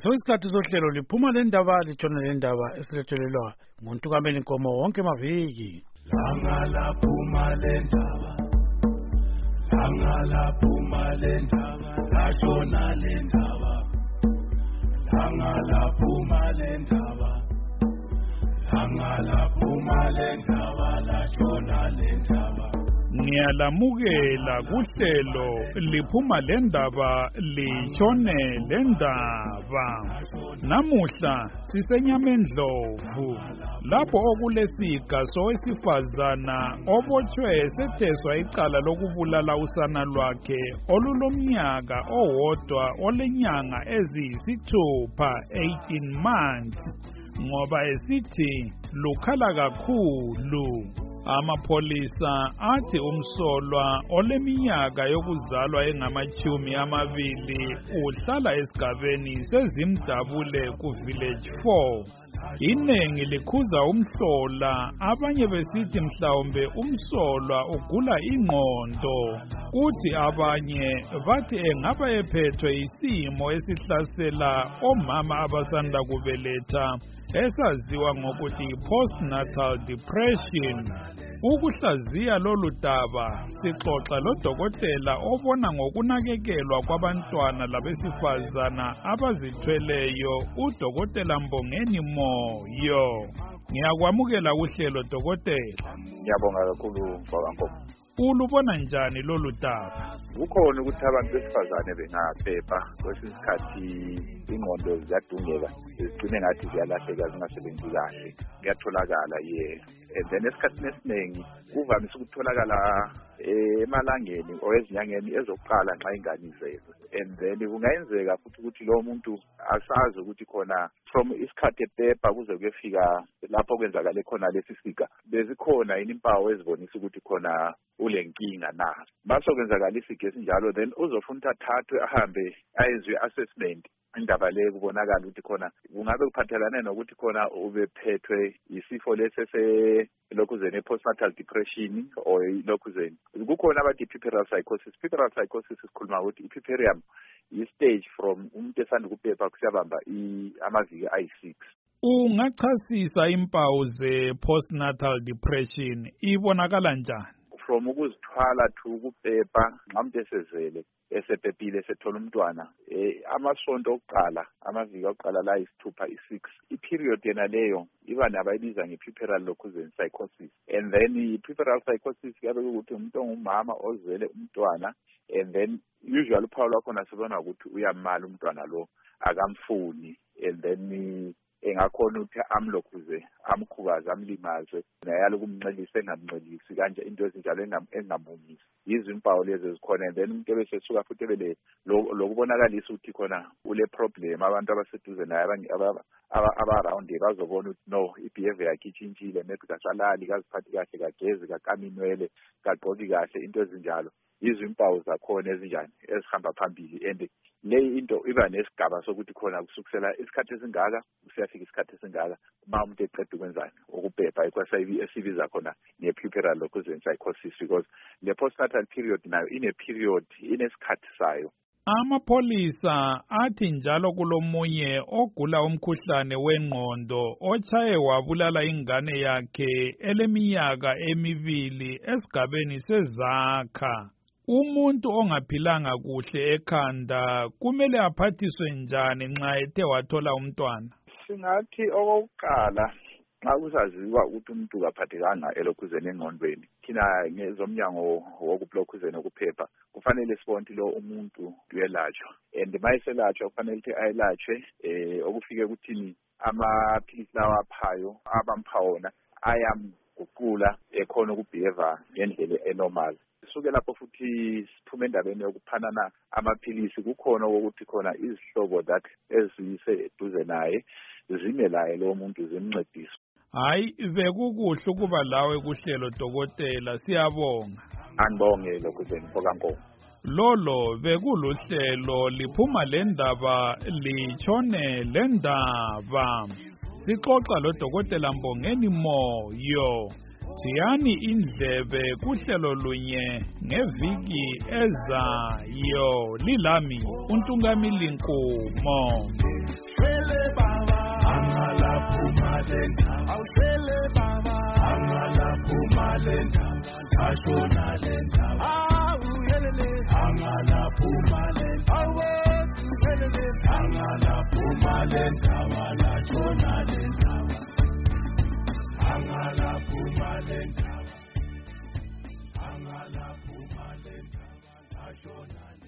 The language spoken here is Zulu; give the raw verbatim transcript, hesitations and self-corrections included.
Soyisikhathi sohlelo liphuma le ndaba litshona le ndaba esiletshelelwa nguNtukameli Nkomo wonke maviki. Langa laphuma le ndaba, langa laphuma le ndaba, latshona le ndaba, langa laphuma le ndaba, langa laphuma le ndaba, latshona le ndaba. Ngiyalamukela kuhlelo liphuma le ndaba litshone le ndaba. Namuhla sisenyamendlovu lapho okulesiga sowesifazana obotshwe setheswa icala lokubulala usana lwakhe olulomnyaka owodwa olenyanga eziyisithupha eighteen months ngoba esithi lukhala kakhulu. Amapholisa athi umsolwa oleminyaka yokuzalwa engamachumi amabili uhlala esigabeni sezimdabule ku village four. Inengi likhuza umhlola, abanye besithi mhlawumbe umsolwa ugula ingqondo, kuthi abanye bathi engaba ephethwe isimo esihlasela omama abasanda kubeletha esaziwa ngokuthi postnatal depression. Ukuhlaziya lolu daba sixoxa lodokotela obona ngokunakekelwa kwabantwana labesifazana abazithweleyo uDokotela Mbongeni Moyo. Ngiyakwamukela uhlelo dokotela. Ngiyabonga kakhulu baba Nkomo. Ulubona njani lolu daba? Kukhona ukuthi abantu besifazane bengaphepha kwesinye isikhathi ingqondo ziyadungeka zigcine ngathi ziyalahleka zingasebenzi kahle. Kuyatholakala ye. And then esikhathini esiningi kuvamise ukutholakala emalangeni or ezinyangeni ezokuqala nxa ingane izelwe. And then kungayenzeka futhi ukuthi lo muntu asazi ukuthi khona from isikhathi epepa kuze kuyefika lapho kwenzakale khona lesi siga bezikhona inimpawu ezibonisa ukuthi khona ulenkinga na. Mase kwenzakala isiga esinjalo then uzofuna uthathwe ahambe ayenzwe assessment. Indaba le kubonakala ukuthi khona kungabe kuphathelane nokuthi khona ubephethwe isifo lesese lokhuzene postnatal depression or lokhuzene. Kukhona abathi puerperal psychosis. Puerperal psychosis isikhuluma ukuthi ipuerperium i-stage from umuntu esanda kuphepha kusiyabamba amaviki ayi six. Ungachasisa impawu ze postnatal depression ibonakala njani? From ukuzithwala to ukuphepha nxa umuntu esezele esephephile esethola umntwana eh amasonto okuqala amaviki okuqala la isithupha i-six. I-period yena leyo iba nabayibiza nge-puerperal lokhuzene psychosis. And then i-puerperal psychosis kuyabe ukuthi umuntu ongumama ozele umntwana and then usually uphawu lwakhona sibona ukuthi uyamala umntwana lo akamfuni and then engakhona ukuthi amlokhuze amkhubaza amlimaze nayalo kumncelisa engamncelisi kanje into ezinjalo engamumisi. Yizo impawu lezi ezikhona and then umuntu bese suka futhi bele lokubonakalisa ukuthi khona ule problem abantu abaseduze naye aba around bazobona ukuthi no i-behavior yakhe itshintshile maybe kasalali kaziphathi kahle kagezi kakaminwele kagqoki kahle into ezinjalo. Yizo impawu zakhona ezinjani ezihamba phambili and le into iba nesigaba sokuthi khona kusukisela isikhathi esingaka usiyafika isikhathi esingaka uma umuntu eqeda ukwenzani ukuphepha ikwasayibi esibiza khona ne-puerperal lokhuzene psychosis because le postnatal period nayo ine period inesikhathi sayo. Amapholisa athi njalo kulomunye ogula umkhuhlane wengqondo ochaye wabulala ingane yakhe eleminyaka emibili esigabeni seZakha. Umuntu ongaphilanga kuhle ekhanda kumele aphathiswe njani nxa ethe wathola umntwana? Singathi okokuqala nxa kusaziwa ukuthi umuntu kaphathekanga elokhuzene engqondweni thina ngezomnyango wokulokhuzene ukuphepha kufanele sibone lo umuntu uyelatshwa and mayiselatshwa kufanele ukuthi ayelatshwe eh okufike ukuthini amaphilisi lawa aphayo abamphaona ayamguqula ekhona ukubehave ngendlela enormal. Suke lapho futhi siphume endabeni yokuphanana amaphilisi kukhona ukuthi khona izihlobo that ezise eduze naye zimelaye lo muntu zimncedisa. Hayi bekukuhle ukuba lawe kuhlelo dokotela siyabonga. Angibonge lokhuzene Nkomo. Lolo bekuluhlelo liphuma le ndaba litshone le ndaba. Sixoxa lo Dokotela Mbongeni Moyo. Siyani indlebe kuhlelo lunye ngeviki ezayo lilami uNtungamili Nkomo. le ndaba lashona le ndaba angalaphuma le ndaba angalaphuma le ndaba lashona le ndaba angalaphuma le ndaba angalaphuma le ndaba lashona